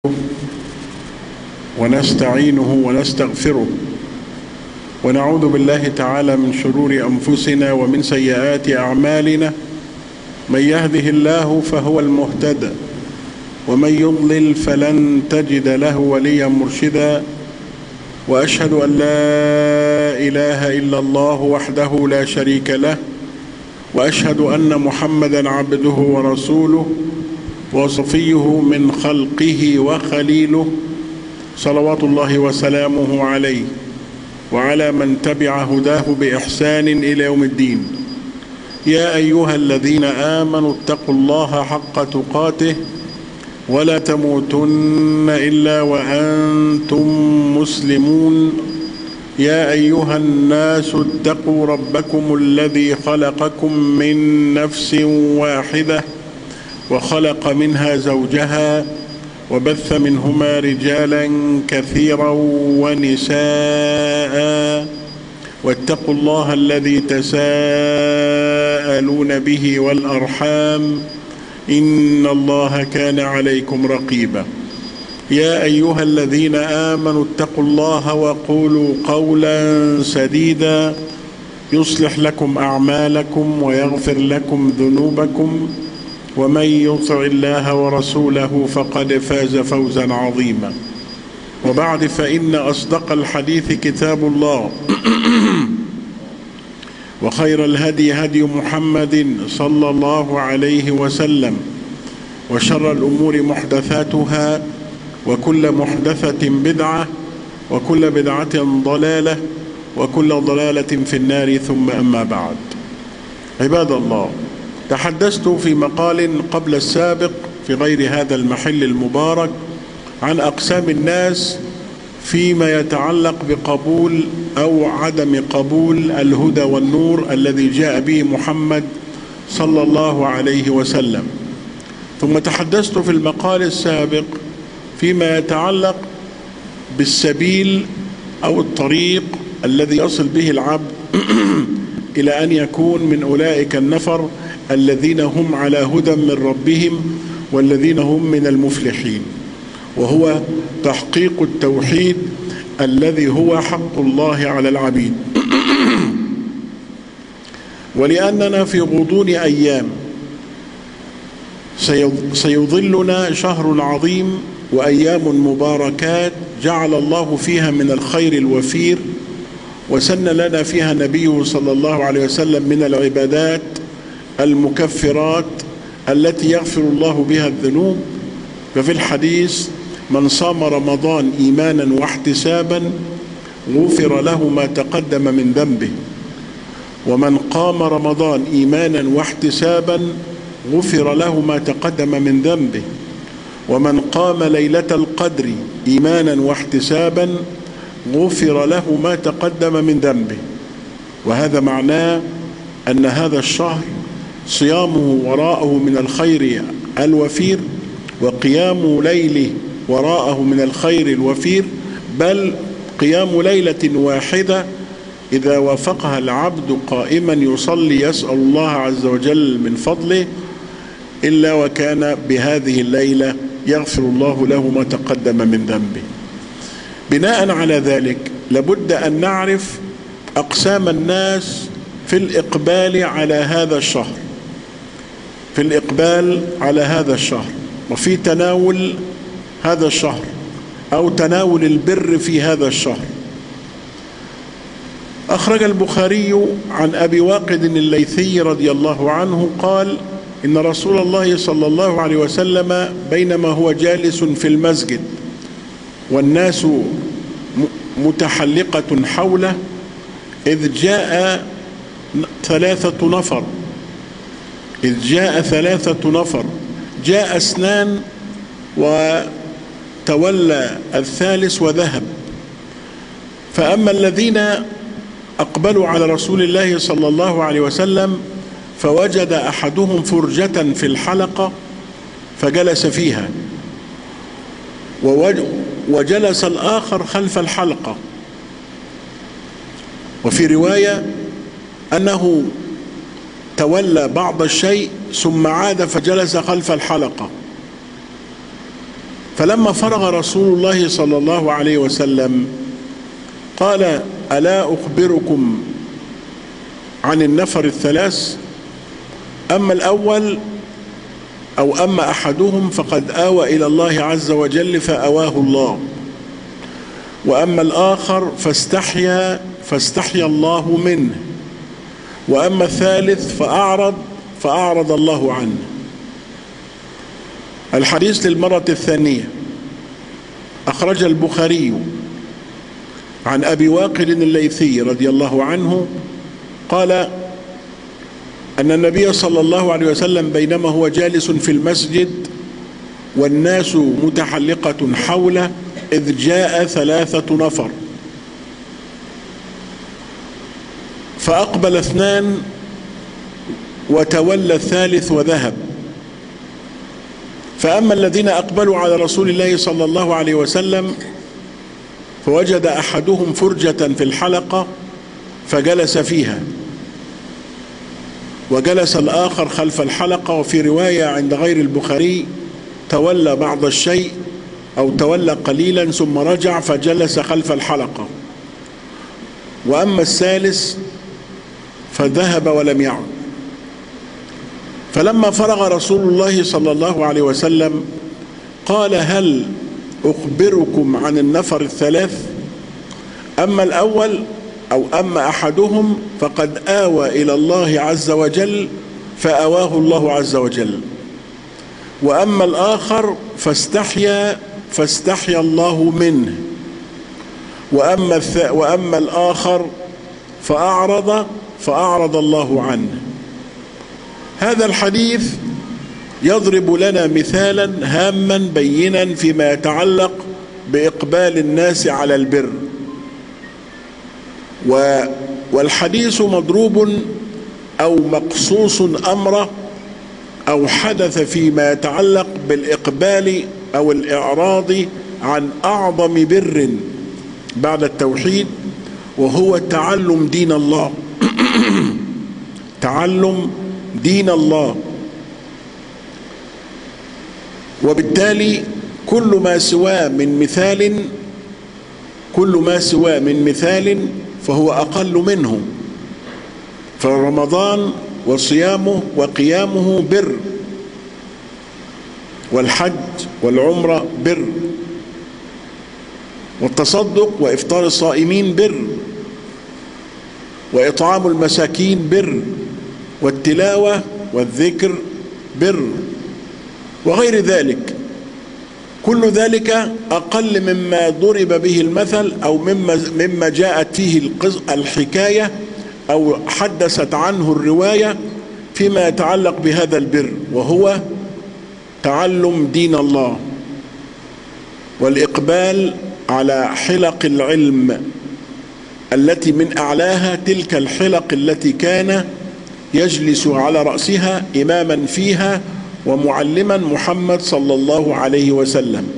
ونستعينه ونستغفره ونعوذ بالله تعالى من شرور أنفسنا ومن سيئات أعمالنا. من يهده الله فهو المهتدى ومن يضلل فلن تجد له وليا مرشدا. وأشهد أن لا إله إلا الله وحده لا شريك له، وأشهد أن محمدا عبده ورسوله وصفيه من خلقه وخليله، صلوات الله وسلامه عليه وعلى من تبع هداه بإحسان إلى يوم الدين. يا أيها الذين آمنوا اتقوا الله حق تقاته ولا تموتن إلا وأنتم مسلمون. يا أيها الناس اتقوا ربكم الذي خلقكم من نفس واحدة وخلق منها زوجها وبث منهما رجالا كثيرا ونساء، واتقوا الله الذي تساءلون به والأرحام إن الله كان عليكم رقيبا. يا أيها الذين آمنوا اتقوا الله وقولوا قولا سديدا يصلح لكم أعمالكم ويغفر لكم ذنوبكم، ومن يطع الله ورسوله فقد فاز فوزا عظيما. وبعد، فإن أصدق الحديث كتاب الله وخير الهدي هدي محمد صلى الله عليه وسلم، وشر الأمور محدثاتها، وكل محدثة بدعة، وكل بدعة ضلالة، وكل ضلالة في النار. ثم أما بعد، عباد الله، تحدثت في مقال قبل السابق في غير هذا المحل المبارك عن أقسام الناس فيما يتعلق بقبول أو عدم قبول الهدى والنور الذي جاء به محمد صلى الله عليه وسلم. ثم تحدثت في المقال السابق فيما يتعلق بالسبيل أو الطريق الذي يصل به العبد إلى أن يكون من أولئك النفر الذين هم على هدى من ربهم والذين هم من المفلحين، وهو تحقيق التوحيد الذي هو حق الله على العبيد. ولأننا في غضون أيام سيظلنا شهر عظيم وأيام مباركات جعل الله فيها من الخير الوفير، وسن لنا فيها نبيه صلى الله عليه وسلم من العبادات المكفرات التي يغفر الله بها الذنوب. ففي الحديث: من صام رمضان إيمانا واحتسابا غفر له ما تقدم من ذنبه، ومن قام رمضان إيمانا واحتسابا غفر له ما تقدم من ذنبه، ومن قام ليلة القدر إيمانا واحتسابا غفر له ما تقدم من ذنبه. وهذا معناه أن هذا الشهر صيامه وراءه من الخير الوفير، وقيام ليله وراءه من الخير الوفير، بل قيام ليلة واحدة إذا وافقها العبد قائما يصلي يسأل الله عز وجل من فضله إلا وكان بهذه الليلة يغفر الله له ما تقدم من ذنبه. بناء على ذلك لابد أن نعرف أقسام الناس في الإقبال على هذا الشهر، في الإقبال على هذا الشهر وفي تناول هذا الشهر أو تناول البر في هذا الشهر. أخرج البخاري عن أبي واقد الليثي رضي الله عنه قال: إن رسول الله صلى الله عليه وسلم بينما هو جالس في المسجد والناس متحلقة حوله إذ جاء ثلاثة نفر، جاء اثنان وتولى الثالث وذهب. فأما الذين أقبلوا على رسول الله صلى الله عليه وسلم فوجد أحدهم فرجة في الحلقة فجلس فيها، وجلس الآخر خلف الحلقة. وفي رواية أنه تولى بعض الشيء ثم عاد فجلس خلف الحلقة. فلما فرغ رسول الله صلى الله عليه وسلم قال: ألا أخبركم عن النفر الثلاث؟ أما الأول أو أما أحدهم فقد آوى إلى الله عز وجل فأواه الله، وأما الآخر فاستحيا الله منه، وأما الثالث فأعرض الله عنه. الحديث للمرة الثانية. أخرج البخاري عن أبي واقد الليثي رضي الله عنه قال أن النبي صلى الله عليه وسلم بينما هو جالس في المسجد والناس متحلقة حوله إذ جاء 3 نفر، فأقبل 2 وتولى الثالث وذهب. فأما الذين أقبلوا على رسول الله صلى الله عليه وسلم فوجد أحدهم فرجة في الحلقة فجلس فيها، وجلس الآخر خلف الحلقة. وفي رواية عند غير البخاري تولى بعض الشيء أو تولى قليلا ثم رجع فجلس خلف الحلقة. وأما الثالث فذهب ولم يعد. فلما فرغ رسول الله صلى الله عليه وسلم قال: هل أخبركم عن النفر الثلاث؟ أما الأول أو أما أحدهم فقد آوى إلى الله عز وجل فأواه الله عز وجل، وأما الآخر فاستحيا الله منه، وأما الآخر فأعرض الله عنه. هذا الحديث يضرب لنا مثالا هاما بينا فيما يتعلق بإقبال الناس على البر. والحديث مضروب أو مقصوص أمره أو حدث فيما يتعلق بالإقبال أو الإعراض عن أعظم بر بعد التوحيد، وهو تعلم دين الله. تعلم دين الله. وبالتالي كل ما سواه من مثال فهو أقل منه. فرمضان وصيامه وقيامه بر، والحج والعمرة بر، والتصدق وإفطار الصائمين بر، وإطعام المساكين بر، والتلاوة والذكر بر، وغير ذلك. كل ذلك أقل مما ضرب به المثل أو مما جاءت فيه الحكاية أو حدثت عنه الرواية فيما يتعلق بهذا البر، وهو تعلم دين الله والإقبال على حلق العلم التي من أعلاها تلك الحلق التي كان يجلس على رأسها إماما فيها ومعلما محمد صلى الله عليه وسلم.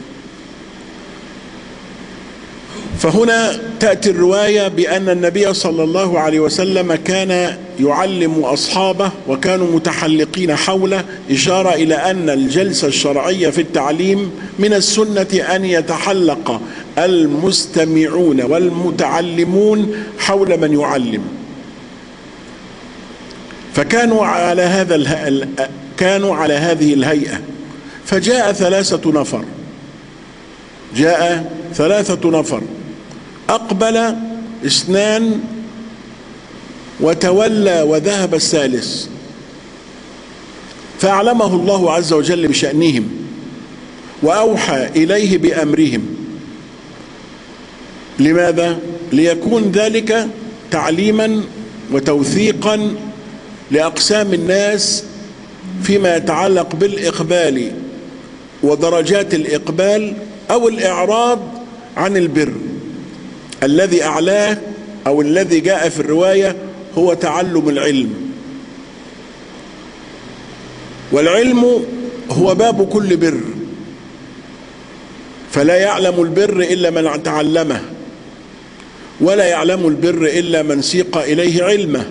فهنا تأتي الرواية بأن النبي صلى الله عليه وسلم كان يعلم أصحابه وكانوا متحلقين حوله، إشارة إلى أن الجلسة الشرعية في التعليم من السنة أن يتحلق المستمعون والمتعلمون حول من يعلم. فكانوا على هذه الهيئة. فجاء 3 نفر، أقبل 2 وتولى وذهب الثالث، فأعلمه الله عز وجل بشأنهم وأوحى إليه بأمرهم. لماذا؟ ليكون ذلك تعليما وتوثيقا لأقسام الناس فيما يتعلق بالإقبال ودرجات الإقبال أو الإعراض عن البر. الذي أعلاه أو الذي جاء في الرواية هو تعلم العلم، والعلم هو باب كل بر، فلا يعلم البر إلا من تعلمه، ولا يعلم البر إلا من سيق إليه علمه.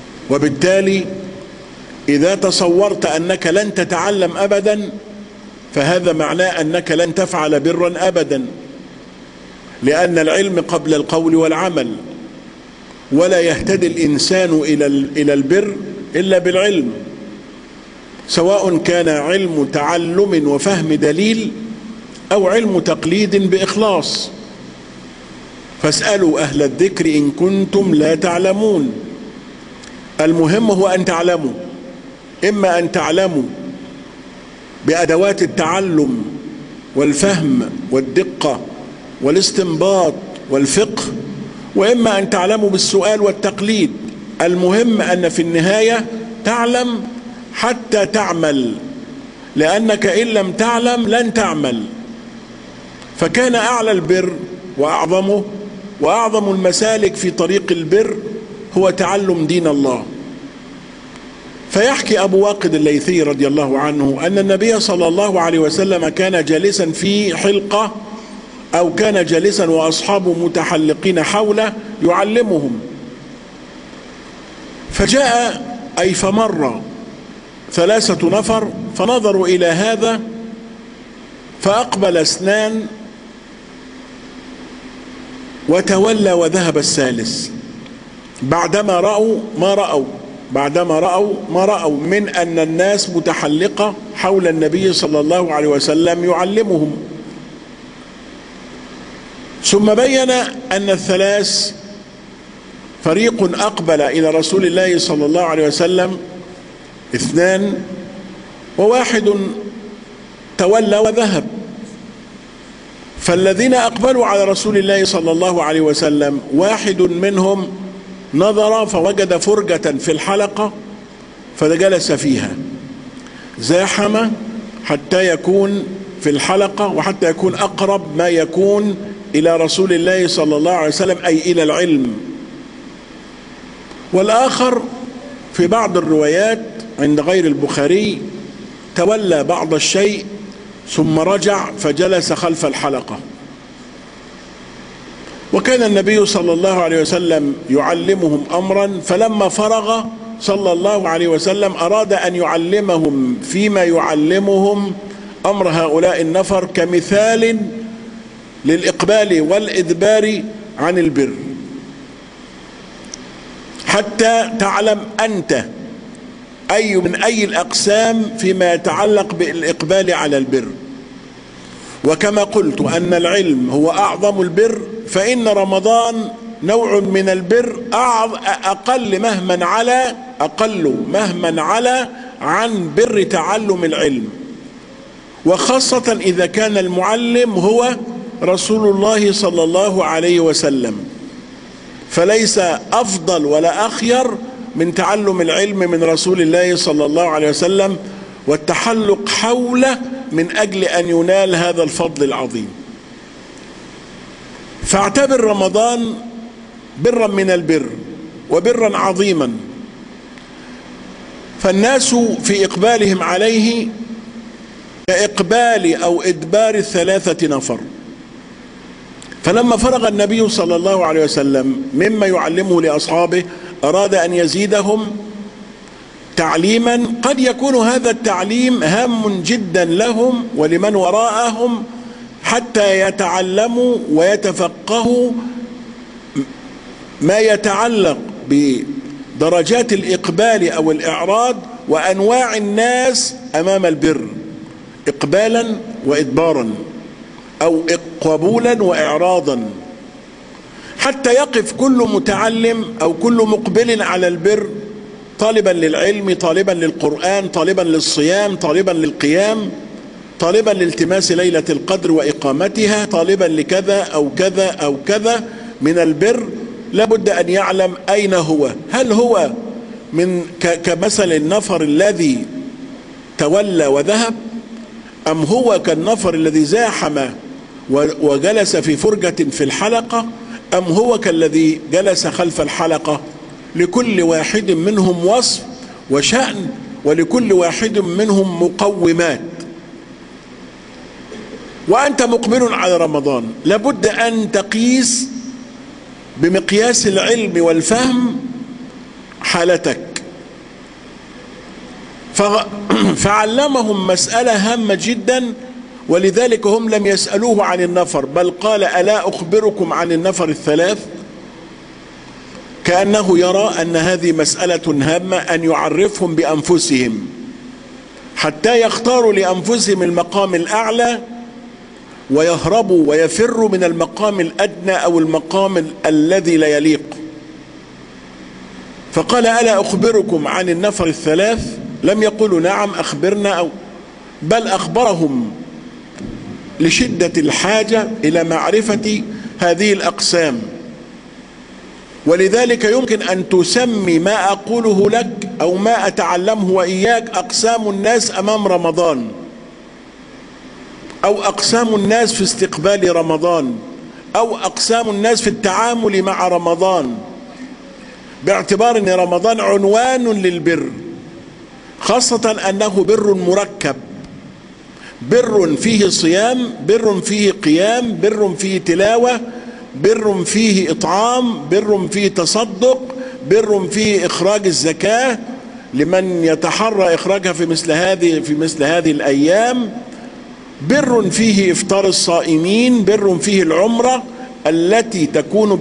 وبالتالي إذا تصورت أنك لن تتعلم أبدا فهذا معناه أنك لن تفعل برا أبدا، لأن العلم قبل القول والعمل، ولا يهتدي الإنسان إلى البر إلا بالعلم، سواء كان علم تعلم وفهم دليل أو علم تقليد بإخلاص. فاسألوا أهل الذكر إن كنتم لا تعلمون. المهم هو أن تعلموا، إما أن تعلموا بأدوات التعلم والفهم والدقة والاستنباط والفقه، وإما أن تعلموا بالسؤال والتقليد. المهم أن في النهاية تعلم حتى تعمل، لأنك إن لم تعلم لن تعمل. فكان أعلى البر وأعظمه وأعظم المسالك في طريق البر هو تعلم دين الله. فيحكي أبو واقد الليثي رضي الله عنه أن النبي صلى الله عليه وسلم كان جالسا في حلقة، أو كان جالسا وأصحابه متحلقين حوله يعلمهم، فجاء أي فمر 3 نفر فنظروا إلى هذا، فأقبل 2 وتولى وذهب الثالث، بعدما رأوا ما رأوا من أن الناس متحلقة حول النبي صلى الله عليه وسلم يعلمهم. ثم بين أن الثلاث فريق أقبل إلى رسول الله صلى الله عليه وسلم 2، وواحد تولى وذهب. فالذين أقبلوا على رسول الله صلى الله عليه وسلم واحد منهم نظر فوجد فرجة في الحلقة فجلس فيها، زاحم حتى يكون في الحلقة وحتى يكون أقرب ما يكون إلى رسول الله صلى الله عليه وسلم، أي إلى العلم. والآخر في بعض الروايات عند غير البخاري تولى بعض الشيء ثم رجع فجلس خلف الحلقة. وكان النبي صلى الله عليه وسلم يعلمهم أمرا، فلما فرغ صلى الله عليه وسلم أراد أن يعلمهم فيما يعلمهم أمر هؤلاء النفر كمثال للإقبال والإدبار عن البر، حتى تعلم أنت من أي الأقسام فيما يتعلق بالإقبال على البر. وكما قلت أن العلم هو أعظم البر، فإن رمضان نوع من البر أقل مهما على عن بر تعلم العلم، وخاصة إذا كان المعلم هو رسول الله صلى الله عليه وسلم، فليس أفضل ولا أخير من تعلم العلم من رسول الله صلى الله عليه وسلم والتحلق حوله من أجل أن ينال هذا الفضل العظيم. فاعتبر رمضان برا من البر وبرا عظيما. فالناس في إقبالهم عليه كإقبال أو إدبار 3 نفر. فلما فرغ النبي صلى الله عليه وسلم مما يعلمه لأصحابه أراد أن يزيدهم تعليما، قد يكون هذا التعليم هام جدا لهم ولمن وراءهم حتى يتعلموا ويتفقهوا ما يتعلق بدرجات الإقبال أو الإعراض وأنواع الناس أمام البر، إقبالا وإدبارا أو قبولا وإعراضا، حتى يقف كل متعلم أو كل مقبل على البر طالبا للعلم، طالبا للقرآن، طالبا للصيام، طالبا للقيام، طالبا لالتماس ليلة القدر وإقامتها، طالبا لكذا أو كذا أو كذا من البر، لابد أن يعلم أين هو. هل هو كمثل النفر الذي تولى وذهب، أم هو كالنفر الذي زاحم وجلس في فرجة في الحلقة، أم هو كالذي جلس خلف الحلقة؟ لكل واحد منهم وصف وشأن، ولكل واحد منهم مقومات. وأنت مقبل على رمضان لابد أن تقيس بمقياس العلم والفهم حالتك. فعلمهم مسألة هامة جدا، ولذلك هم لم يسألوه عن النفر، بل قال ألا أخبركم عن النفر الثلاث، كأنه يرى أن هذه مسألة هامة أن يعرفهم بأنفسهم حتى يختاروا لأنفسهم المقام الأعلى ويهربوا ويفروا من المقام الأدنى أو المقام الذي لا يليق. فقال ألا أخبركم عن النفر الثلاث؟ لم يقولوا نعم أخبرنا، بل أخبرهم لشدة الحاجة إلى معرفة هذه الأقسام. ولذلك يمكن أن تسمي ما أقوله لك أو ما أتعلمه وإياك أقسام الناس أمام رمضان، أو أقسام الناس في استقبال رمضان، أو أقسام الناس في التعامل مع رمضان، باعتبار أن رمضان عنوان للبر، خاصة أنه بر مركب، بر فيه صيام، بر فيه قيام، بر فيه تلاوة، بر فيه إطعام، بر فيه تصدق، بر فيه إخراج الزكاة لمن يتحرى إخراجها في مثل هذه الأيام، بر فيه إفطار الصائمين، بر فيه العمرة التي تكون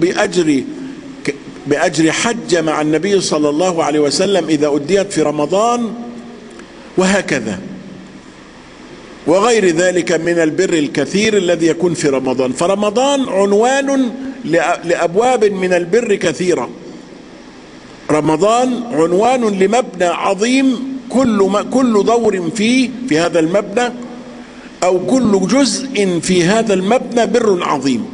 بأجر حج مع النبي صلى الله عليه وسلم إذا أديت في رمضان، وهكذا وغير ذلك من البر الكثير الذي يكون في رمضان. فرمضان عنوان لأبواب من البر كثيرة، رمضان عنوان لمبنى عظيم، كل دور فيه في هذا المبنى أو كل جزء في هذا المبنى بر عظيم.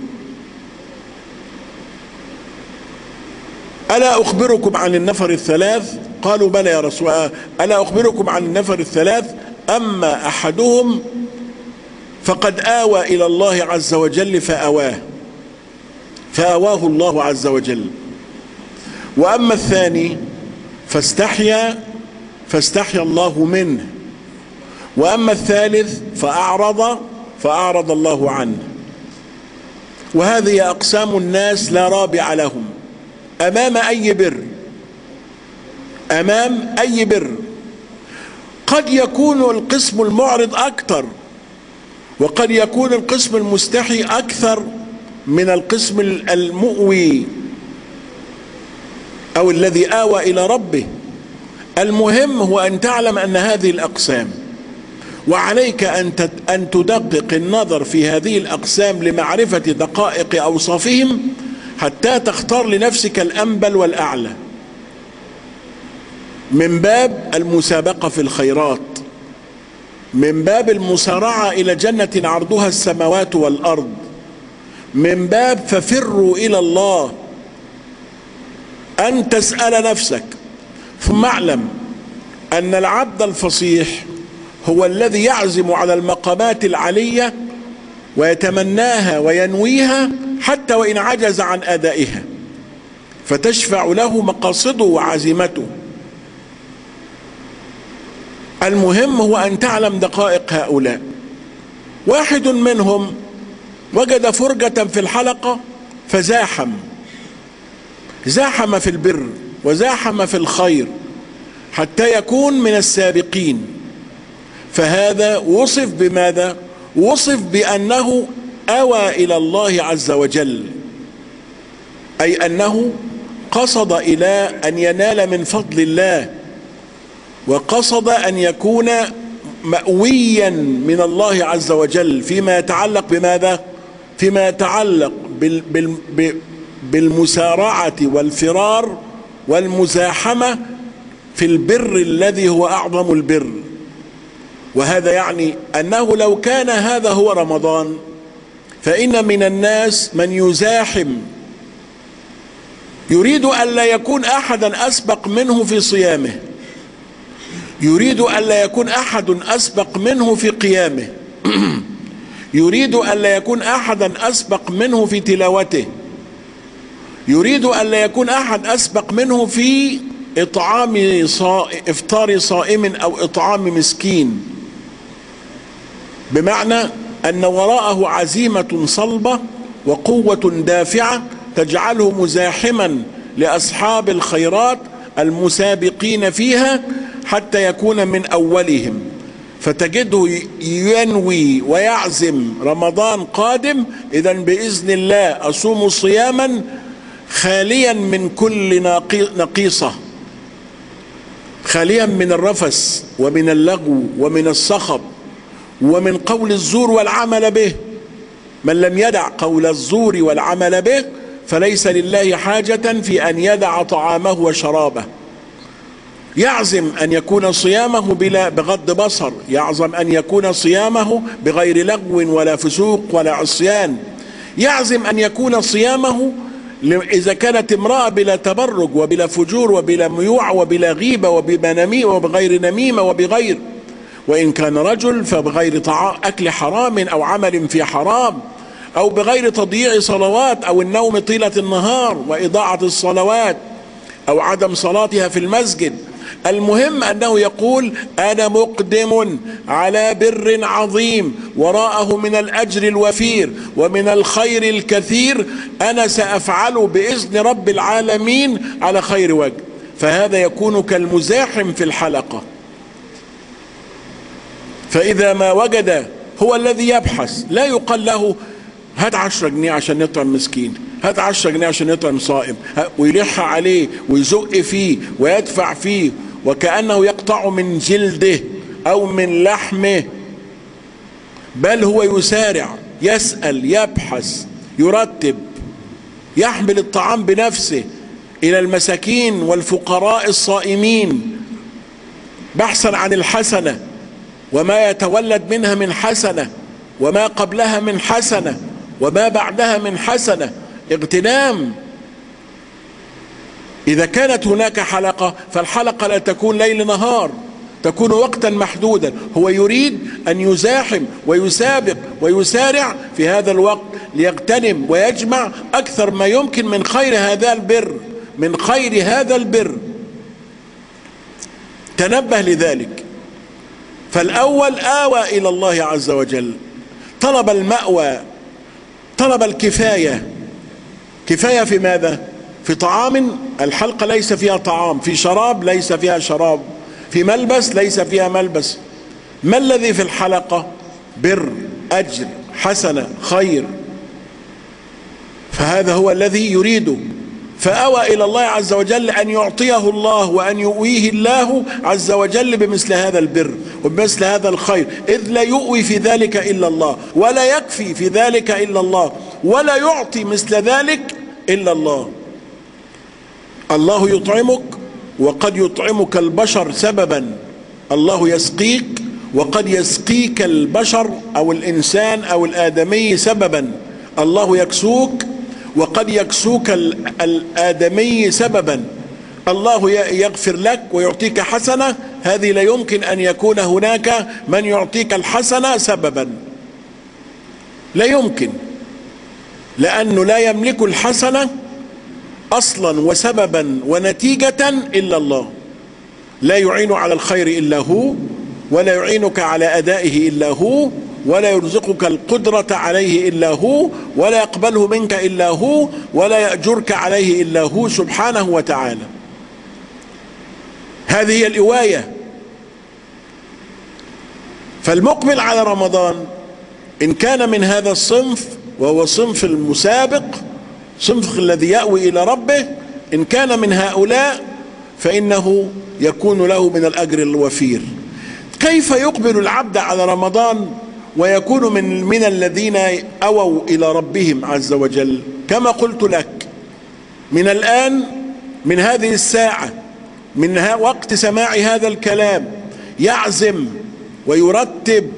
ألا أخبركم عن النفر الثلاث؟ قالوا بلى يا رسول الله. ألا أخبركم عن النفر الثلاث؟ أما أحدهم فقد آوى إلى الله عز وجل فآواه الله عز وجل، وأما الثاني فاستحيا الله منه، وأما الثالث فأعرض الله عنه. وهذه أقسام الناس لا رابع لهم أمام أي بر. قد يكون القسم المعرض أكثر، وقد يكون القسم المستحي أكثر من القسم المؤوي أو الذي آوى إلى ربه. المهم هو أن تعلم أن هذه الأقسام، وعليك أن تدقق النظر في هذه الأقسام لمعرفة دقائق أوصافهم حتى تختار لنفسك الأنبل والأعلى، من باب المسابقة في الخيرات، من باب المسارعة إلى جنة عرضها السماوات والأرض، من باب ففروا إلى الله، أن تسأل نفسك. ثم اعلم أن العبد الفصيح هو الذي يعزم على المقامات العلية ويتمناها وينويها حتى وإن عجز عن أدائها، فتشفع له مقاصده وعزيمته. المهم هو أن تعلم دقائق هؤلاء. واحد منهم وجد فرجة في الحلقة فزاحم في البر وزاحم في الخير حتى يكون من السابقين، فهذا وصف بماذا؟ وصف بأنه أوى إلى الله عز وجل، أي أنه قصد إلى أن ينال من فضل الله، وقصد أن يكون مأويا من الله عز وجل فيما يتعلق بماذا؟ فيما يتعلق بالمسارعة والفرار والمزاحمة في البر الذي هو أعظم البر. وهذا يعني أنه لو كان هذا هو رمضان، فإن من الناس من يزاحم يريد ألا يكون أحدا أسبق منه في صيامه، يريد ألا يكون أحد أسبق منه في قيامه، يريد ألا يكون أحدا أسبق منه في تلاوته، يريد ألا يكون أحد أسبق منه في إفطار صائم أو إطعام مسكين، بمعنى أن وراءه عزيمة صلبة وقوة دافعة تجعله مزاحما لأصحاب الخيرات المسابقين فيها حتى يكون من أولهم. فتجده ينوي ويعزم رمضان قادم، إذا بإذن الله أصوم صياما خاليا من كل نقيصة، خاليا من الرفث ومن اللغو ومن الصخب ومن قول الزور والعمل به. من لم يدع قول الزور والعمل به فليس لله حاجة في أن يدع طعامه وشرابه. يعزم أن يكون صيامه بغض بصر، يعزم أن يكون صيامه بغير لغو ولا فسوق ولا عصيان، يعزم أن يكون صيامه إذا كانت امرأة بلا تبرج وبلا فجور وبلا ميوع وبلا غيبة وبغير نميمة وبغير، وإن كان رجل فبغير أكل حرام أو عمل في حرام، أو بغير تضييع صلوات أو النوم طيلة النهار وإضاعة الصلوات أو عدم صلاتها في المسجد. المهم أنه يقول أنا مقدم على بر عظيم وراءه من الأجر الوفير ومن الخير الكثير، أنا سأفعله بإذن رب العالمين على خير وجه. فهذا يكون كالمزاحم في الحلقة، فإذا ما وجد هو الذي يبحث، لا يقال له هات 10 جنيه عشان نطعم مسكين، هات 10 جنيه عشان نطعم صائم، ويلح عليه ويزق فيه ويدفع فيه وكأنه يقطع من جلده أو من لحمه، بل هو يسارع، يسأل، يبحث، يرتب، يحمل الطعام بنفسه إلى المساكين والفقراء الصائمين بحثا عن الحسنة وما يتولد منها من حسنة وما قبلها من حسنة وما بعدها من حسنة، اغتنام. إذا كانت هناك حلقة فالحلقة لا تكون ليل نهار، تكون وقتا محدودا. هو يريد أن يزاحم ويسابق ويسارع في هذا الوقت ليغتنم ويجمع أكثر ما يمكن من خير هذا البر، من خير هذا البر. تنبه لذلك. فالأول آوى إلى الله عز وجل، طلب المأوى، طلب الكفاية. كفاية في ماذا؟ في طعام الحلقة ليس فيها طعام، في شراب ليس فيها شراب، في ملبس ليس فيها ملبس. ما الذي في الحلقة؟ بر، أجر، حسنة، خير. فهذا هو الذي يريده. فأوى إلى الله عز وجل أن يعطيه الله وأن يؤويه الله عز وجل بمثل هذا البر وبمثل هذا الخير، إذ لا يؤوي في ذلك إلا الله، ولا يكفي في ذلك إلا الله، ولا يعطي مثل ذلك إلا الله. الله يطعمك، وقد يطعمك البشر سببا، الله يسقيك، وقد يسقيك البشر أو الإنسان أو الآدمي سببا. الله يكسوك وقد يكسوك الآدمي سببا. الله يغفر لك ويعطيك حسنة، هذه لا يمكن أن يكون هناك من يعطيك الحسنة سببا، لا يمكن، لأنه لا يملك الحسنة أصلا وسببا ونتيجة إلا الله. لا يعين على الخير إلا هو، ولا يعينك على أدائه إلا هو، ولا يرزقك القدرة عليه إلا هو، ولا يقبله منك إلا هو، ولا يأجرك عليه إلا هو سبحانه وتعالى. هذه هي الإواية. فالمقبل على رمضان إن كان من هذا الصنف، وهو صنف المسابق، صنف الذي يأوي إلى ربه، إن كان من هؤلاء فإنه يكون له من الأجر الوفير. كيف يقبل العبد على رمضان ويكون من الذين أووا إلى ربهم عز وجل؟ كما قلت لك، من الآن، من هذه الساعة، من وقت سماع هذا الكلام، يعزم ويرتب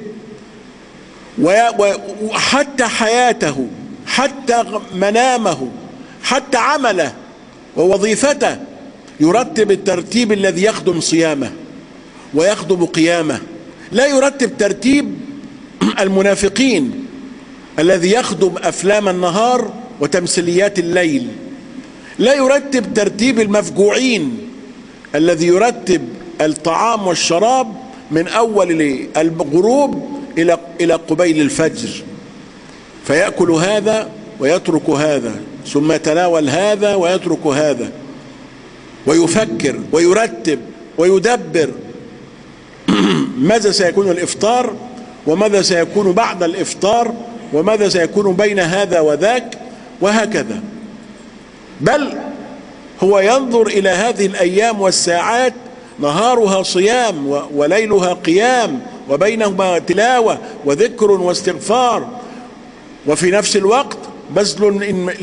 وحتى حياته، حتى منامه، حتى عمله ووظيفته، يرتب الترتيب الذي يخدم صيامه ويخدم قيامه. لا يرتب ترتيب المنافقين الذي يخدم أفلام النهار وتمثيليات الليل. لا يرتب ترتيب المفجوعين الذي يرتب الطعام والشراب من أول الغروب إلى قبيل الفجر، فيأكل هذا ويترك هذا، ثم يتناول هذا ويترك هذا، ويفكر ويرتب ويدبر ماذا سيكون الإفطار، وماذا سيكون بعد الإفطار، وماذا سيكون بين هذا وذاك، وهكذا. بل هو ينظر إلى هذه الأيام والساعات نهارها صيام وليلها قيام وبينهما تلاوة وذكر واستغفار، وفي نفس الوقت بذل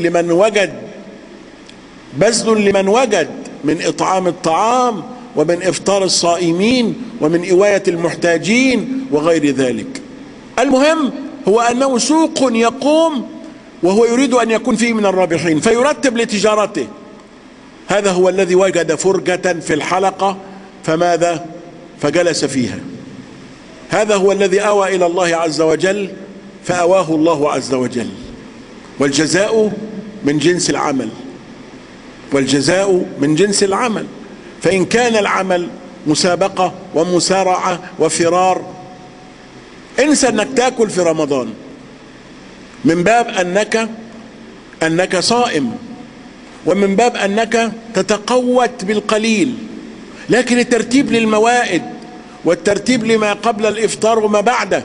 لمن وجد من إطعام الطعام ومن إفطار الصائمين ومن إواية المحتاجين وغير ذلك. المهم هو أنه سوق يقوم وهو يريد أن يكون فيه من الرابحين، فيرتب لتجارته. هذا هو الذي وجد فرجة في الحلقة فماذا؟ فجلس فيها. هذا هو الذي أوى إلى الله عز وجل فأواه الله عز وجل. والجزاء من جنس العمل، والجزاء من جنس العمل. فإن كان العمل مسابقة ومسارعة وفرار، انسى انك تاكل في رمضان من باب انك صائم، ومن باب انك تتقوت بالقليل، لكن الترتيب للموائد والترتيب لما قبل الافطار وما بعده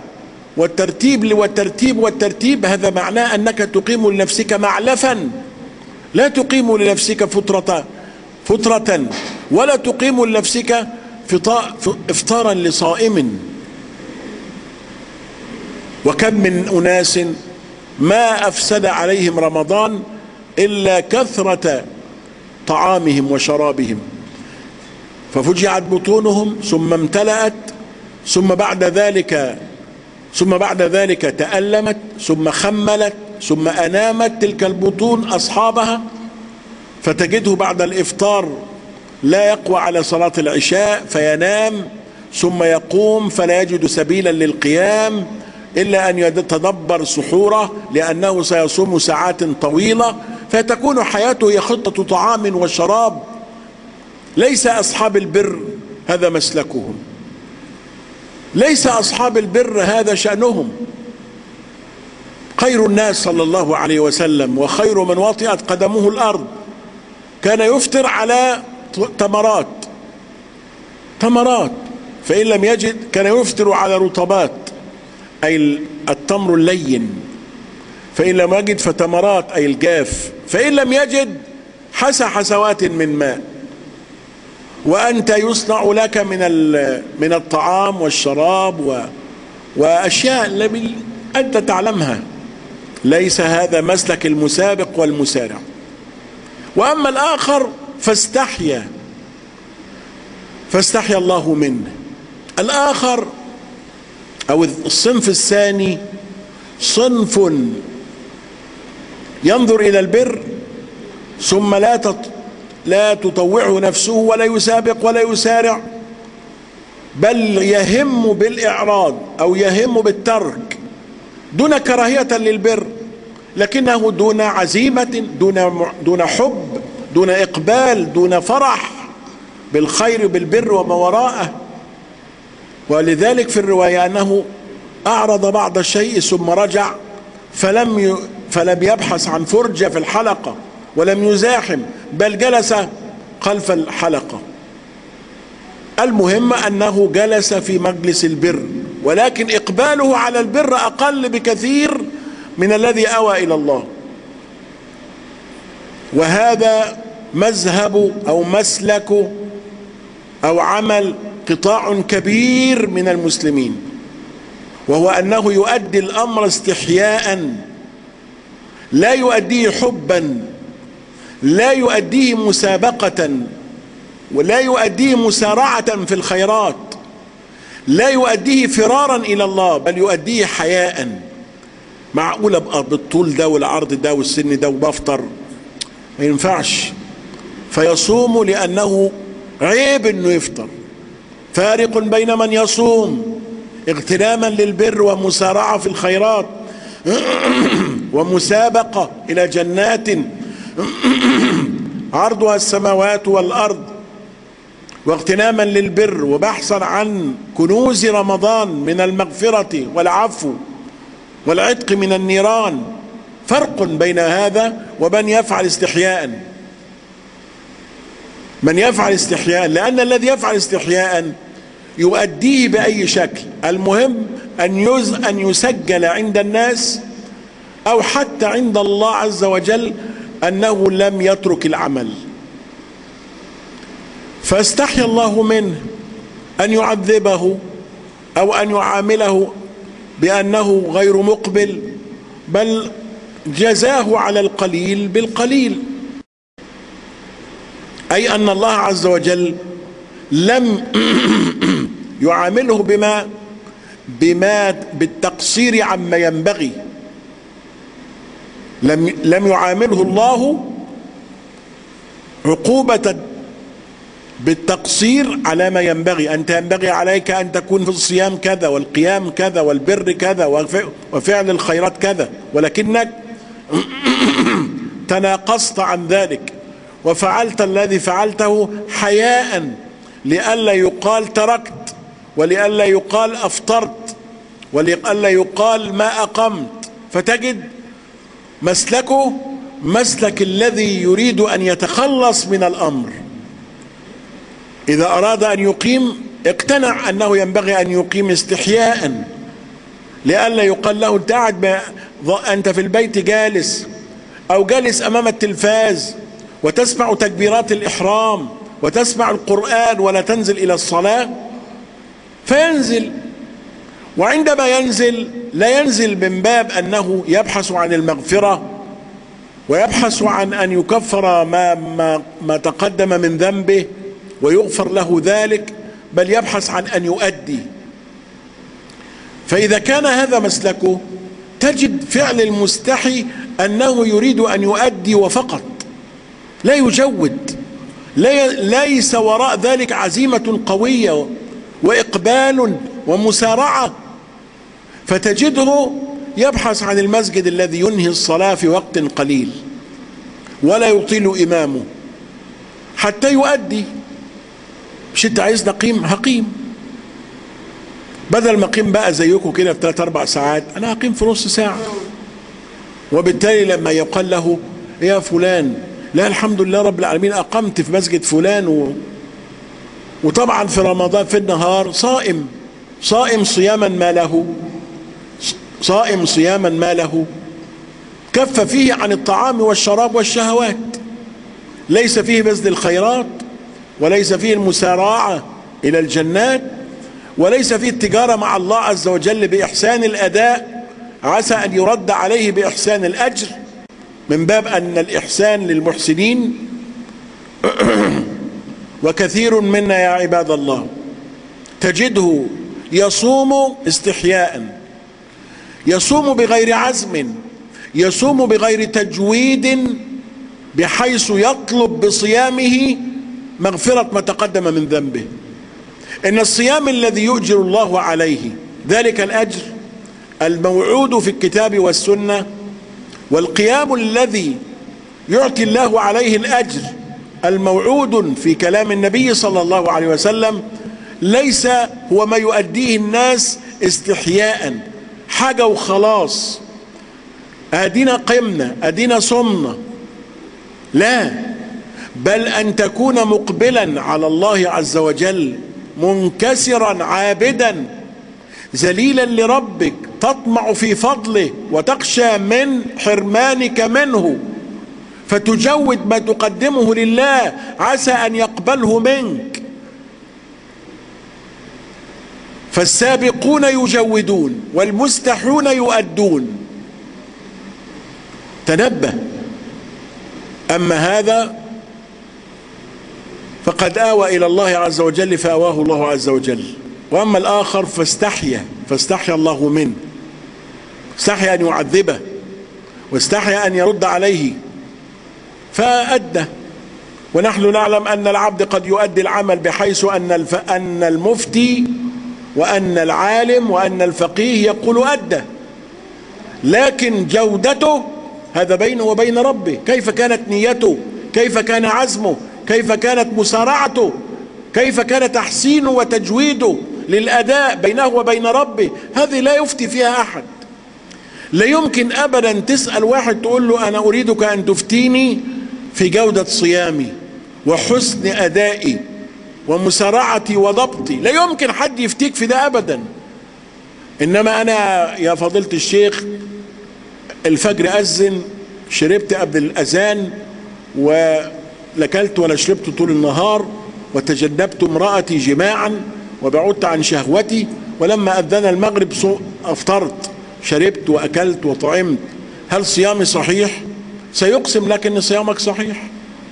والترتيب هذا معناه انك تقيم لنفسك معلفا، لا تقيم لنفسك فترة ولا تقيم لنفسك افطارا لصائم. وكم من أناس ما أفسد عليهم رمضان إلا كثرة طعامهم وشرابهم، ففجعت بطونهم ثم امتلأت، ثم بعد ذلك تألمت، ثم خملت، ثم أنامت تلك البطون أصحابها، فتجده بعد الإفطار لا يقوى على صلاة العشاء فينام، ثم يقوم فلا يجد سبيلا للقيام إلا أن يتدبر سحوره لأنه سيصوم ساعات طويلة، فتكون حياته هي خطة طعام وشراب. ليس أصحاب البر هذا مسلكهم، ليس أصحاب البر هذا شأنهم. خير الناس صلى الله عليه وسلم وخير من وطئت قدمه الأرض كان يفطر على تمرات، فإن لم يجد كان يفطر على رطبات أي التمر اللين، فإن لم يجد فتمرات أي الجاف، فإن لم يجد حسوات من ماء. وأنت يصنع لك من الطعام والشراب وأشياء أنت تعلمها. ليس هذا مسلك المسابق والمسارع. وأما الآخر فاستحيا الله منه. الآخر أو الصنف الثاني صنف ينظر إلى البر ثم لا تطوعه نفسه ولا يسابق ولا يسارع، بل يهم بالإعراض أو يهم بالترك دون كراهية للبر، لكنه دون عزيمة، دون حب، دون إقبال، دون فرح بالخير بالبر وما وراءه. ولذلك في الرواية أنه أعرض بعض الشيء ثم رجع فلم يبحث عن فرجة في الحلقة ولم يزاحم، بل جلس خلف الحلقة. المهم أنه جلس في مجلس البر، ولكن إقباله على البر أقل بكثير من الذي أوى إلى الله. وهذا مذهب أو مسلك أو عمل قطاع كبير من المسلمين، وهو أنه يؤدي الأمر استحياء، لا يؤديه حبا، لا يؤديه مسابقة، ولا يؤديه مسارعة في الخيرات، لا يؤديه فرارا إلى الله، بل يؤديه حياء. معقولة أبقى بالطول ده والعرض ده والسن ده وبفطر؟ ما ينفعش. فيصوم لأنه عيب أنه يفطر. فارق بين من يصوم اغتناما للبر ومسارعة في الخيرات ومسابقة إلى جنات عرضها السماوات والأرض، واغتناما للبر وبحثا عن كنوز رمضان من المغفرة والعفو والعتق من النيران. فرق بين هذا ومن يفعل استحياء. من يفعل استحياء، لأن الذي يفعل استحياء يؤديه بأي شكل، المهم أن يسجل عند الناس أو حتى عند الله عز وجل أنه لم يترك العمل. فاستحيا الله منه أن يعذبه أو أن يعامله بأنه غير مقبل، بل جزاه على القليل بالقليل، أي أن الله عز وجل لم يعامله بالتقصير عما ينبغي. لم يعامله الله عقوبة بالتقصير على ما ينبغي. أنت ينبغي عليك أن تكون في الصيام كذا والقيام كذا والبر كذا وفعل الخيرات كذا، ولكنك تناقصت عن ذلك وفعلت الذي فعلته حياء، لئلا يقال تركت، ولئلا يقال أفطرت، ولئلا يقال ما أقمت. فتجد مسلكه مسلك الذي يريد أن يتخلص من الأمر. إذا أراد أن يقيم اقتنع أنه ينبغي أن يقيم استحياء، لئلا يقال له أنت قاعد، أنت في البيت جالس أو جالس أمام التلفاز وتسمع تكبيرات الإحرام وتسمع القرآن ولا تنزل إلى الصلاة. فينزل، وعندما ينزل لا ينزل من باب أنه يبحث عن المغفرة ويبحث عن أن يكفر ما تقدم من ذنبه ويغفر له ذلك، بل يبحث عن أن يؤدي. فإذا كان هذا مسلكه تجد فعل المستحي أنه يريد أن يؤدي وفقط، لا يجود، ليس وراء ذلك عزيمة قوية وإقبال ومسارعة. فتجده يبحث عن المسجد الذي ينهي الصلاة في وقت قليل ولا يطيل إمامه حتى يؤدي. مش انت عايز نقيم؟ هقيم، بدل ما اقيم بقى زيكم كده في 3-4 ساعات، انا هقيم في نص ساعة. وبالتالي لما يقال له يا فلان، لا الحمد لله رب العالمين اقمت في مسجد فلان وطبعا في رمضان في النهار صائم صياما ما له، صائم صياما ما له، كف فيه عن الطعام والشراب والشهوات، ليس فيه بذل الخيرات، وليس فيه المسارعة إلى الجنات، وليس فيه التجارة مع الله عز وجل بإحسان الأداء عسى أن يرد عليه بإحسان الأجر، من باب أن الإحسان للمحسنين. وكثير منا يا عباد الله تجده يصوم استحياء، يصوم بغير عزم، يصوم بغير تجويد، بحيث يطلب بصيامه مغفرة ما تقدم من ذنبه. إن الصيام الذي يؤجر الله عليه ذلك الأجر الموعود في الكتاب والسنة، والقيام الذي يعطي الله عليه الأجر الموعود في كلام النبي صلى الله عليه وسلم، ليس هو ما يؤديه الناس استحياء، حاجة وخلاص، أدينا قمنا أدينا صمنا، لا، بل أن تكون مقبلا على الله عز وجل، منكسرا عابدا ذليلا لربك، تطمع في فضله وتخشى من حرمانك منه، فتجود ما تقدمه لله عسى أن يقبله منك. فالسابقون يجودون والمستحون يؤدون. تنبه. أما هذا فقد آوى إلى الله عز وجل فآواه الله عز وجل، وأما الآخر فاستحيا الله منه، استحيا أن يعذبه واستحيا أن يرد عليه فأدى. ونحن نعلم أن العبد قد يؤدي العمل بحيث أن المفتي وأن العالم وأن الفقيه يقول أدى، لكن جودته هذا بينه وبين ربه. كيف كانت نيته، كيف كان عزمه، كيف كانت مسارعته، كيف كان تحسينه وتجويده للأداء بينه وبين ربه، هذه لا يفتي فيها أحد. لا يمكن أبدا تسأل واحد تقول له أنا أريدك أن تفتيني في جودة صيامي وحسن أدائي ومسارعتي وضبطي. لا يمكن حد يفتيك في ده أبدا. إنما أنا يا فضيلة الشيخ الفجر أذن، شربت قبل الأذان ولا أكلت ولا شربت طول النهار، وتجنبت امرأتي جماعا وبعدت عن شهوتي، ولما أذن المغرب أفطرت، شربت وأكلت وطعمت. هل صيامي صحيح؟ سيقسم لك أن صيامك صحيح،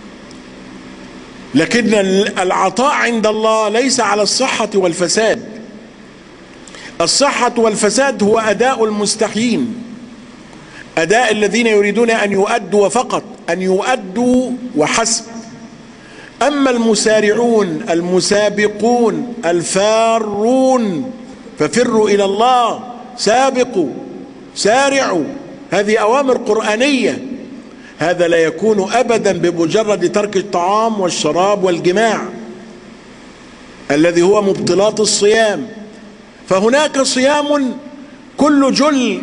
لكن العطاء عند الله ليس على الصحة والفساد. الصحة والفساد هو أداء المستحيين، أداء الذين يريدون أن يؤدوا فقط، أن يؤدوا وحسب. أما المسارعون المسابقون الفارون ففروا إلى الله، سابقوا سارعوا، هذه أوامر قرآنية. هذا لا يكون أبدا بمجرد ترك الطعام والشراب والجماع الذي هو مبطلات الصيام. فهناك صيام كل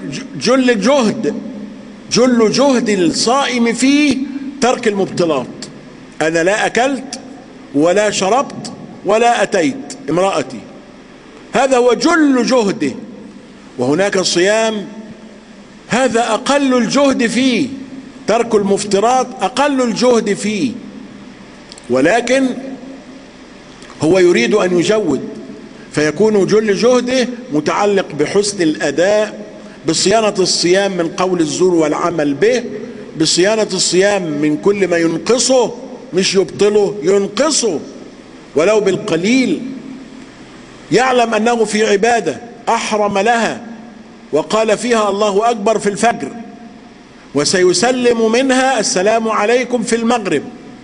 جل جهد الصائم فيه ترك المبطلات. أنا لا أكلت ولا شربت ولا أتيت امرأتي، هذا هو جل جهده. وهناك صيام هذا أقل الجهد فيه، ترك المفطرات أقل الجهد فيه، ولكن هو يريد أن يجود، فيكون جل جهده متعلق بحسن الأداء، بصيانة الصيام من قول الزور والعمل به، بصيانة الصيام من كل ما ينقصه، مش يبطله، ينقصه ولو بالقليل. يعلم أنه في عبادة أحرم لها وقال فيها الله أكبر في الفجر، وسيسلم منها السلام عليكم في المغرب،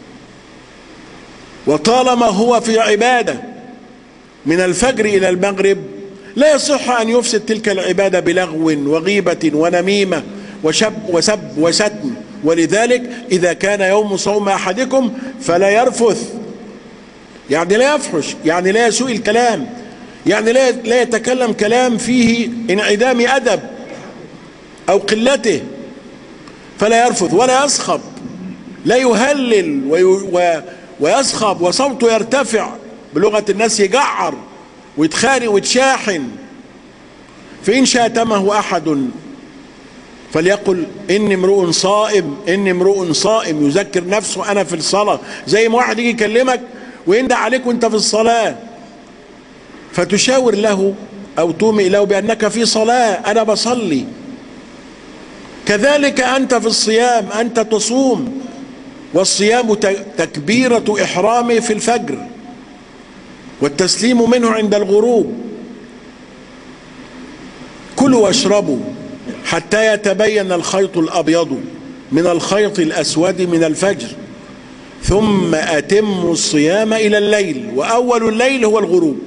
وطالما هو في عبادة من الفجر إلى المغرب لا يصح أن يفسد تلك العبادة بلغو وغيبة ونميمة وسب وشتم. ولذلك إذا كان يوم صوم أحدكم فلا يرفث، يعني لا يفحش، يعني لا يسوء الكلام، يعني لا يتكلم كلام فيه انعدام أدب أو قلته، فلا يرفث ولا يصخب، لا يهلل ويصخب وصوته يرتفع، بلغة الناس يجعر ويتخانق ويتشاحن. فإن شاتمه أحد فليقل إني امرؤ صائم، إني امرؤ صائم، يذكر نفسه أنا في الصلاة. زي ما واحد يجي يكلمك ويندى عليك وانت في الصلاة، فتشاور له أو تومئ له بأنك في صلاة، أنا بصلي. كذلك أنت في الصيام، أنت تصوم، والصيام تكبيرة إحرامه في الفجر والتسليم منه عند الغروب. كلوا واشربوا حتى يتبين الخيط الأبيض من الخيط الأسود من الفجر، ثم أتموا الصيام إلى الليل، وأول الليل هو الغروب.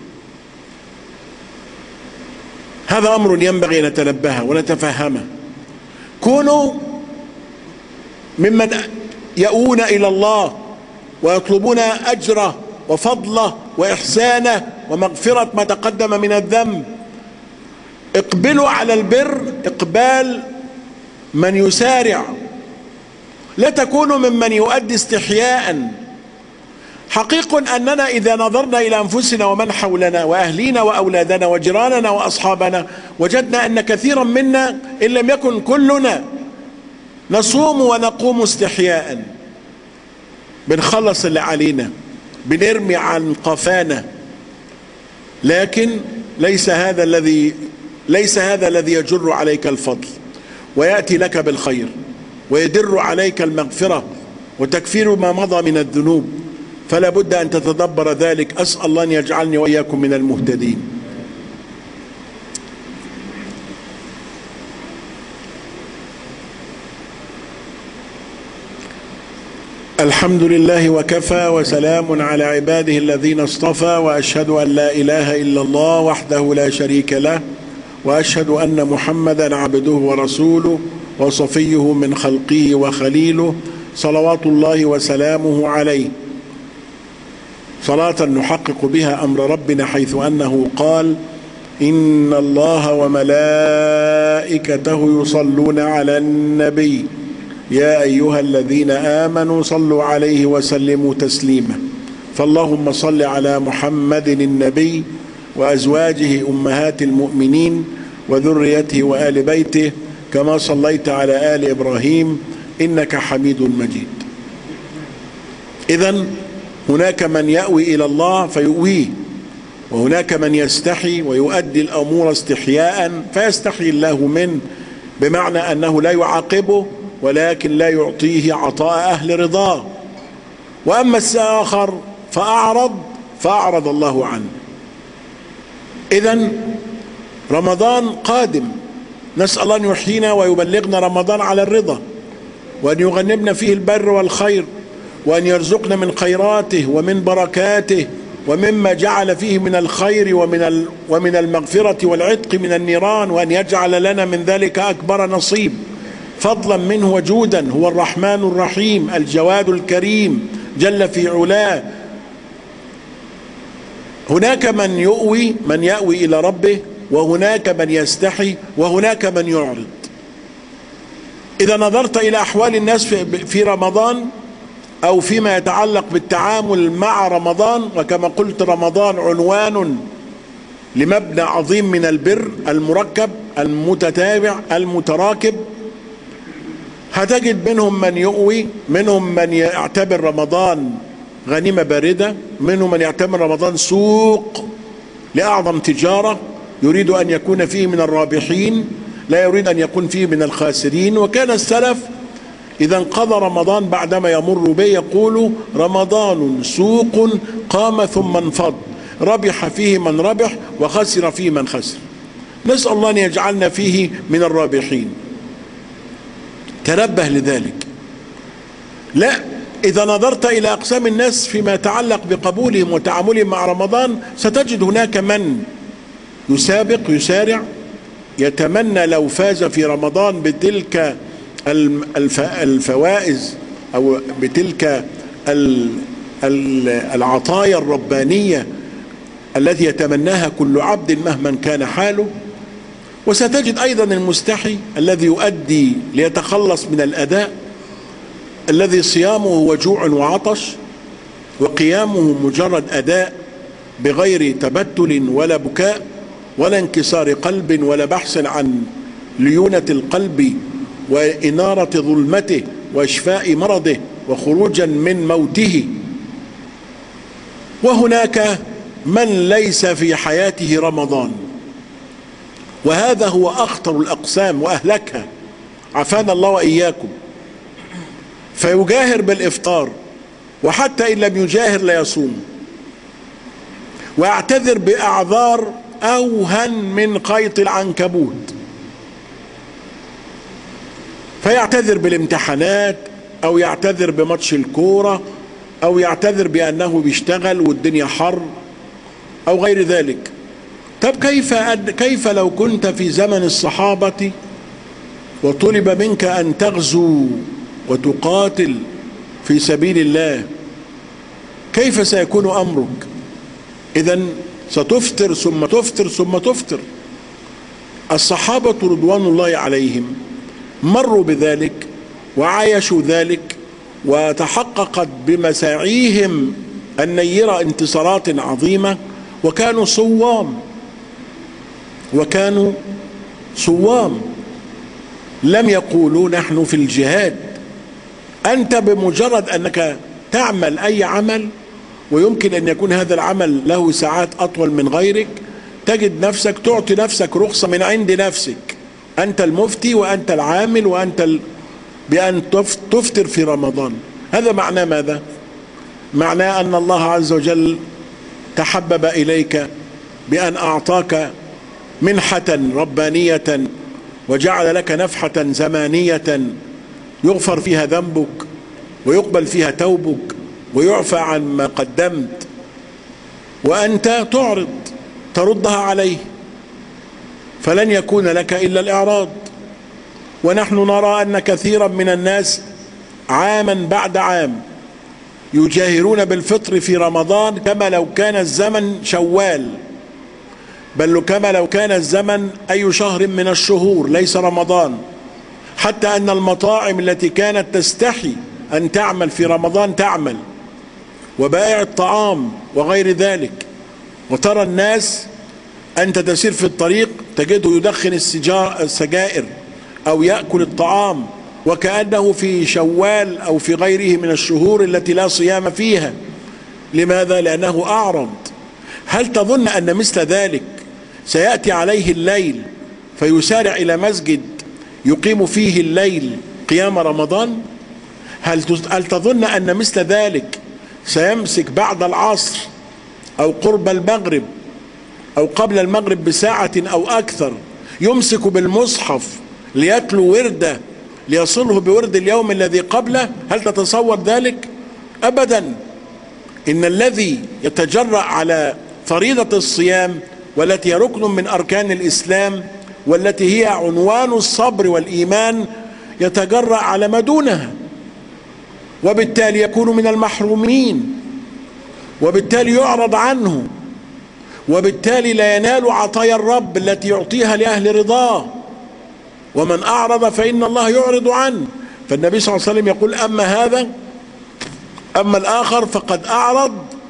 هذا أمر ينبغي أن نتنبه ونتفهمه. كونوا ممن يأوون إلى الله ويطلبون أجره وفضله وإحسانه ومغفرة ما تقدم من الذنب. اقبلوا على البر إقبال من يسارع، لا تكونوا ممن يؤدي استحياء. حقيق أننا إذا نظرنا إلى أنفسنا ومن حولنا وأهلينا وأولادنا وجيراننا وأصحابنا وجدنا أن كثيرا منا إن لم يكن كلنا نصوم ونقوم استحياء، بنخلص اللي علينا، بنرمي عن قفانا. لكن ليس هذا الذي يجر عليك الفضل ويأتي لك بالخير ويدر عليك المغفرة وتكفير ما مضى من الذنوب. فلا بد أن تتدبر ذلك. أسأل الله أن يجعلني وإياكم من المهتدين. الحمد لله وكفى، وسلام على عباده الذين اصطفى، وأشهد أن لا إله إلا الله وحده لا شريك له، وأشهد أن محمدا عبده ورسوله وصفيه من خلقه وخليله، صلوات الله وسلامه عليه، صلاة نحقق بها أمر ربنا، حيث أنه قال: إن الله وملائكته يصلون على النبي يا أيها الذين آمنوا صلوا عليه وسلموا تسليما. فاللهم صل على محمد النبي وأزواجه أمهات المؤمنين وذريته وآل بيته كما صليت على آل إبراهيم إنك حميد مجيد. إذن هناك من يأوي إلى الله فيؤويه، وهناك من يستحي ويؤدي الأمور استحياء فيستحي الله منه، بمعنى أنه لا يعاقبه ولكن لا يعطيه عطاء أهل رضاه. وأما الآخر فأعرض الله عنه. إذن رمضان قادم، نسأل الله أن يحيينا ويبلغنا رمضان على الرضا، وأن يغنمنا فيه البر والخير، وأن يرزقنا من خيراته ومن بركاته ومما جعل فيه من الخير ومن المغفرة والعتق من النيران، وأن يجعل لنا من ذلك أكبر نصيب فضلا منه وجودا. هو الرحمن الرحيم الجواد الكريم جل في علاه. هناك من يأوي إلى ربه، وهناك من يستحي، وهناك من يعرض. إذا نظرت إلى أحوال الناس في رمضان أو فيما يتعلق بالتعامل مع رمضان، وكما قلت رمضان عنوان لمبنى عظيم من البر المركب المتتابع المتراكب، هتجد منهم من يؤوي، منهم من يعتبر رمضان غنيمة باردة، منهم من يعتبر رمضان سوق لأعظم تجارة يريد أن يكون فيه من الرابحين لا يريد أن يكون فيه من الخاسرين. وكان السلف إذا انقضى رمضان بعدما يمر به يقول رمضان سوق قام ثم انفض، ربح فيه من ربح وخسر فيه من خسر. نسأل الله أن يجعلنا فيه من الرابحين. تنبه لذلك. لا، إذا نظرت إلى أقسام الناس فيما يتعلق بقبولهم وتعاملهم مع رمضان ستجد هناك من يسابق يسارع يتمنى لو فاز في رمضان بتلك الفوائز أو بتلك العطايا الربانية التي يتمناها كل عبد مهما كان حاله. وستجد أيضا المستحي الذي يؤدي ليتخلص من الأداء، الذي صيامه هو جوع وعطش، وقيامه مجرد أداء بغير تبتل ولا بكاء ولا انكسار قلب ولا بحث عن ليونة القلب وإنارة ظلمته وإشفاء مرضه وخروجا من موته. وهناك من ليس في حياته رمضان، وهذا هو أخطر الأقسام وأهلكها، عافانا الله وإياكم. فيجاهر بالإفطار، وحتى إن لم يجاهر لا يصوم، ويعتذر بأعذار أوهن من خيط العنكبوت. فيعتذر بالامتحانات، أو يعتذر بماتش الكورة، أو يعتذر بأنه بيشتغل والدنيا حر أو غير ذلك. طب كيف لو كنت في زمن الصحابة وطلب منك أن تغزو وتقاتل في سبيل الله، كيف سيكون أمرك؟ إذن ستفطر ثم تفطر ثم تفطر. الصحابة رضوان الله عليهم مروا بذلك وعايشوا ذلك، وتحققت بمساعيهم النيرة انتصارات عظيمة، وكانوا صوام لم يقولوا نحن في الجهاد. أنت بمجرد أنك تعمل أي عمل، ويمكن أن يكون هذا العمل له ساعات أطول من غيرك، تجد نفسك تعطي نفسك رخصة من عند نفسك، أنت المفتي وأنت العامل وأنت بأن تفطر في رمضان. هذا معناه ماذا؟ معناه أن الله عز وجل تحبب إليك بأن أعطاك منحة ربانية، وجعل لك نفحة زمانية يغفر فيها ذنبك ويقبل فيها توبك ويعفى عن ما قدمت، وأنت تعرض تردها عليه، فلن يكون لك إلا الإعراض. ونحن نرى أن كثيرا من الناس عاما بعد عام يجاهرون بالفطر في رمضان كما لو كان الزمن شوال، بل كما لو كان الزمن أي شهر من الشهور ليس رمضان. حتى أن المطاعم التي كانت تستحي أن تعمل في رمضان تعمل، وبائع الطعام وغير ذلك. وترى الناس، أنت تسير في الطريق تجده يدخن السجائر أو يأكل الطعام وكأنه في شوال أو في غيره من الشهور التي لا صيام فيها. لماذا؟ لأنه أعرض. هل تظن أن مثل ذلك سيأتي عليه الليل فيسارع إلى مسجد يقيم فيه الليل قيام رمضان؟ هل تظن أن مثل ذلك سيمسك بعد العصر أو قرب المغرب أو قبل المغرب بساعة أو أكثر يمسك بالمصحف ليتلو ورده ليصله بورد اليوم الذي قبله؟ هل تتصور ذلك؟ أبدا. إن الذي يتجرأ على فريضة الصيام والتي هي ركن من أركان الإسلام والتي هي عنوان الصبر والإيمان يتجرأ على ما دونها، وبالتالي يكون من المحرومين، وبالتالي يعرض عنه، وبالتالي لا ينال عطايا الرب التي يعطيها لأهل رضاه. ومن أعرض فإن الله يعرض عنه. فالنبي صلى الله عليه وسلم يقول: أما الآخر فقد أعرض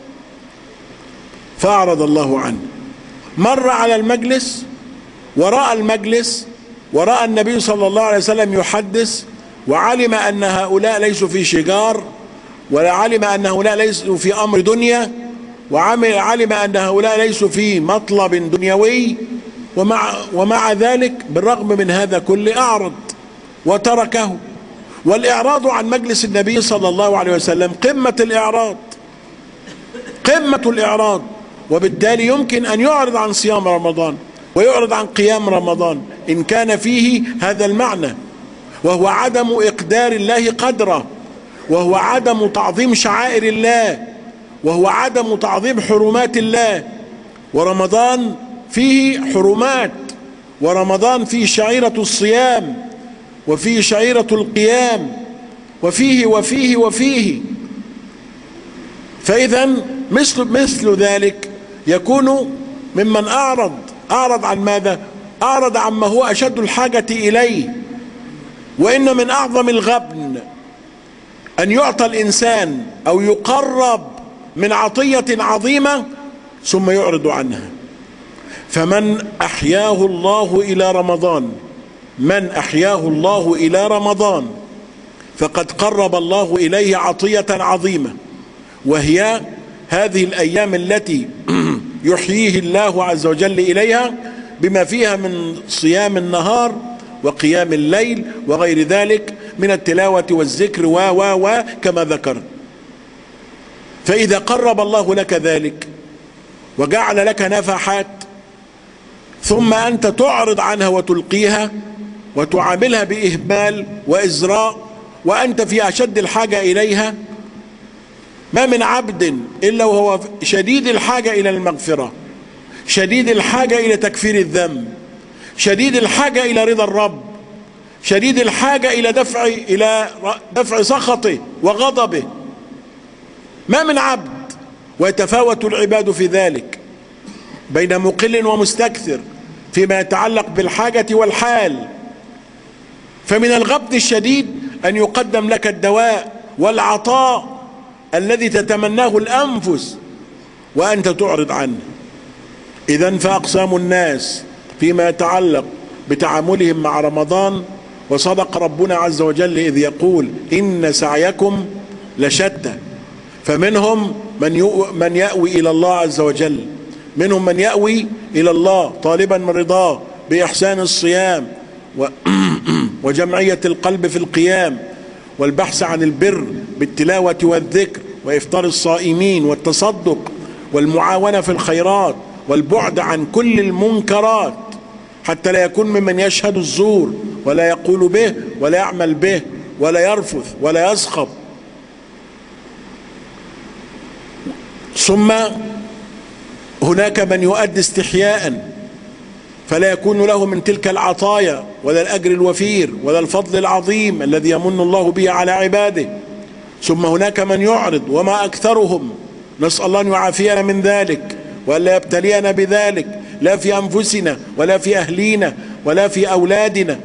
فأعرض الله عنه. مر على المجلس ورأى المجلس ورأى النبي صلى الله عليه وسلم يحدث، وعلم أن هؤلاء ليسوا في شجار، وعلم أن هؤلاء ليسوا في أمر دنيا، وعلم أن هؤلاء ليسوا في مطلب دنيوي، ومع ذلك بالرغم من هذا كله أعرض وتركه. والإعراض عن مجلس النبي صلى الله عليه وسلم قمة الإعراض، قمة الإعراض. وبالتالي يمكن أن يعرض عن صيام رمضان ويعرض عن قيام رمضان إن كان فيه هذا المعنى، وهو عدم إقدار الله قدره، وهو عدم تعظيم شعائر الله، وهو عدم تعظيم حرمات الله. ورمضان فيه حرمات، ورمضان فيه شعيرة الصيام، وفيه شعيرة القيام، وفيه. فإذا مثل ذلك يكون ممن أعرض عن ماذا؟ أعرض عما هو أشد الحاجة إليه. وإن من أعظم الغبن أن يعطى الإنسان أو يقرب من عطية عظيمة ثم يعرض عنها. فمن أحياه الله إلى رمضان فقد قرب الله إليه عطية عظيمة، وهي هذه الأيام التي يحييه الله عز وجل إليها بما فيها من صيام النهار وقيام الليل وغير ذلك من التلاوة والذكر كما ذكرت. فإذا قرب الله لك ذلك وجعل لك نفحات ثم أنت تعرض عنها وتلقيها وتعاملها بإهمال وإزراء وأنت في أشد الحاجة إليها، ما من عبد إلا وهو شديد الحاجة إلى المغفرة، شديد الحاجة إلى تكفير الذنب، شديد الحاجة إلى رضا الرب، شديد الحاجة إلى دفع سخطه وغضبه. ما من عبد، ويتفاوت العباد في ذلك بين مقل ومستكثر فيما يتعلق بالحاجة والحال. فمن الغبن الشديد أن يقدم لك الدواء والعطاء الذي تتمناه الأنفس وأنت تعرض عنه. إذن فأقسام الناس فيما يتعلق بتعاملهم مع رمضان. وصدق ربنا عز وجل إذ يقول: إن سعيكم لشتى. فمنهم من يأوي إلى الله عز وجل، منهم من يأوي إلى الله طالبا من رضاه بإحسان الصيام وجمعية القلب في القيام والبحث عن البر بالتلاوة والذكر وإفطار الصائمين والتصدق والمعاونة في الخيرات والبعد عن كل المنكرات، حتى لا يكون ممن يشهد الزور ولا يقول به ولا يعمل به ولا يرفث ولا يسخط. ثم هناك من يؤدي استحياء فلا يكون له من تلك العطايا ولا الأجر الوفير ولا الفضل العظيم الذي يمن الله به على عباده. ثم هناك من يعرض، وما أكثرهم، نسأل الله أن يعافينا من ذلك وألا يبتلينا بذلك، لا في أنفسنا ولا في أهلينا ولا في أولادنا.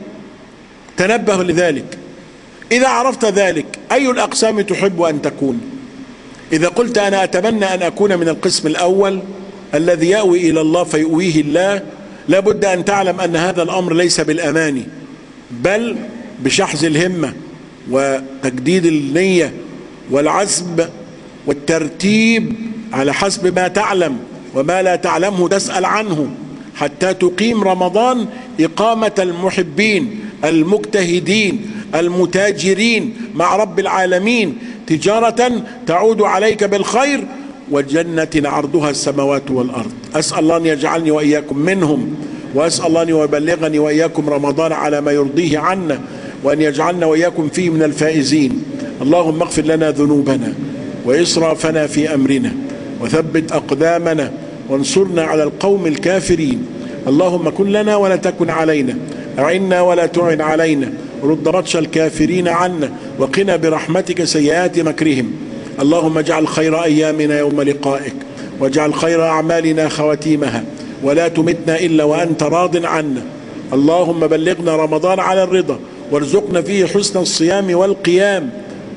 تنبه لذلك. إذا عرفت ذلك، أي الأقسام تحب أن تكون؟ إذا قلت أنا أتمنى أن أكون من القسم الأول الذي يأوي إلى الله فيؤويه الله، لابد أن تعلم أن هذا الأمر ليس بالأماني، بل بشحذ الهمة وتجديد النية والعزم والترتيب على حسب ما تعلم، وما لا تعلمه تسأل عنه، حتى تقيم رمضان إقامة المحبين المجتهدين المتاجرين مع رب العالمين، تجارة تعود عليك بالخير وجنة عرضها السماوات والأرض. أسأل الله أن يجعلني وإياكم منهم، وأسأل الله أن يبلغني وإياكم رمضان على ما يرضيه عنا، وأن يجعلنا وإياكم فيه من الفائزين. اللهم اغفر لنا ذنوبنا وإسرافنا في أمرنا، وثبت أقدامنا، وانصرنا على القوم الكافرين. اللهم كن لنا ولا تكن علينا، أعنا ولا تعن علينا، رد بطش الكافرين عنا، وقنا برحمتك سيئات مكرهم. اللهم اجعل خير أيامنا يوم لقائك، واجعل خير أعمالنا خواتيمها، ولا تمتنا إلا وأنت راض عنا. اللهم بلغنا رمضان على الرضا، وارزقنا فيه حسن الصيام والقيام،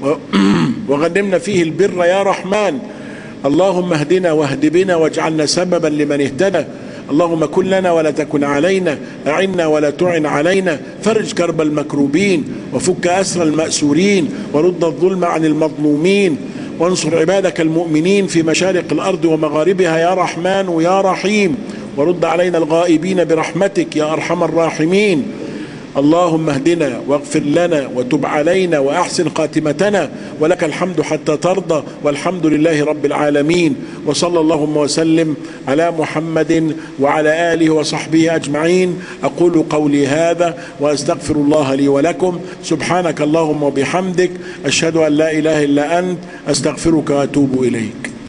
وغنمنا فيه البر يا رحمن. اللهم اهدنا واهد بنا واجعلنا سببا لمن اهتدى. اللهم كن لنا ولا تكن علينا، أعنا ولا تعن علينا، فرج كرب المكروبين، وفك أسر المأسورين، ورد الظلم عن المظلومين، وانصر عبادك المؤمنين في مشارق الأرض ومغاربها يا رحمن يا رحيم، ورد علينا الغائبين برحمتك يا أرحم الراحمين. اللهم اهدنا واغفر لنا وتب علينا وأحسن خاتمتنا، ولك الحمد حتى ترضى، والحمد لله رب العالمين. وصلى اللهم وسلم على محمد وعلى آله وصحبه أجمعين. أقول قولي هذا وأستغفر الله لي ولكم. سبحانك اللهم وبحمدك، أشهد أن لا إله إلا أنت، أستغفرك وأتوب إليك.